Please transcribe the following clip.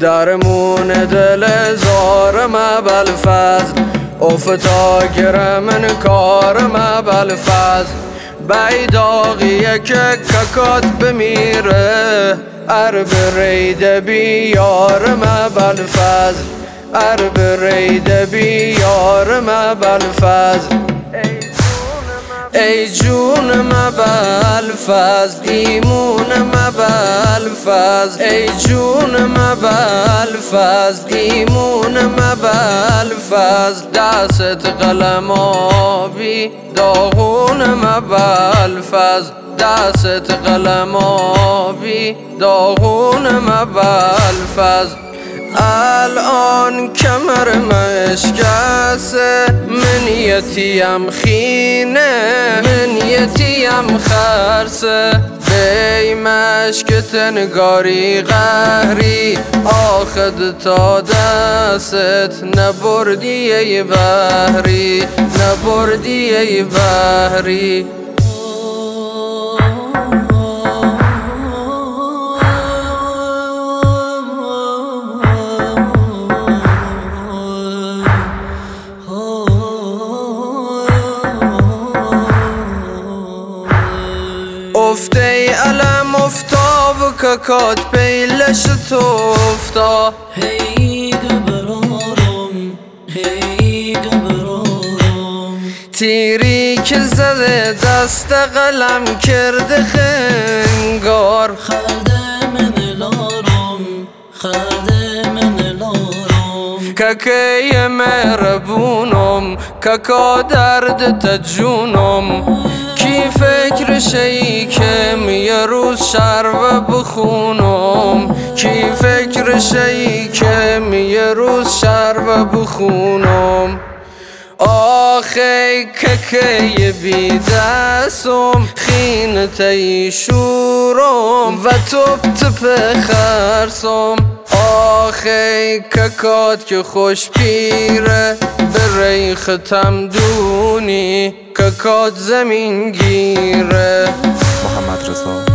درمون دل زارم بالفضل افتاگر من کارم بالفضل بیداغیه که ککات بمیره برید بیارم بالفضل برید بیارم بالفضل ای جونم بالفضل ایمونم بالفضل ای جونم بالفضل ایمونم بالفضل دست قلم آبی داغونم بالفضل دست قلم آبی داغونم بالفضل الان کمرم اشکسته من یتیم خینه من یتیم خرسه بی مشک تنگاری قهری آخد تا دست نبردی ای بحری نبردی ای بحری افته ای علم افتا و ککات پیلش تو افتا هی دبرارم هی دبرارم تیری که زده دست قلم کرده خنگار خرده من لارم خرده من لارم ککی مهربونم ککا درد تجونم کی فکر شی که یه روز شربه بخونم کی فکر شی که یه روز شربه بخونم آخی ککی بی دستم خین تی شورم و توب تپ خرسم آخی ککات که خوش پیره به ریخ تمدونی ککات زمین گیره. محمد رضا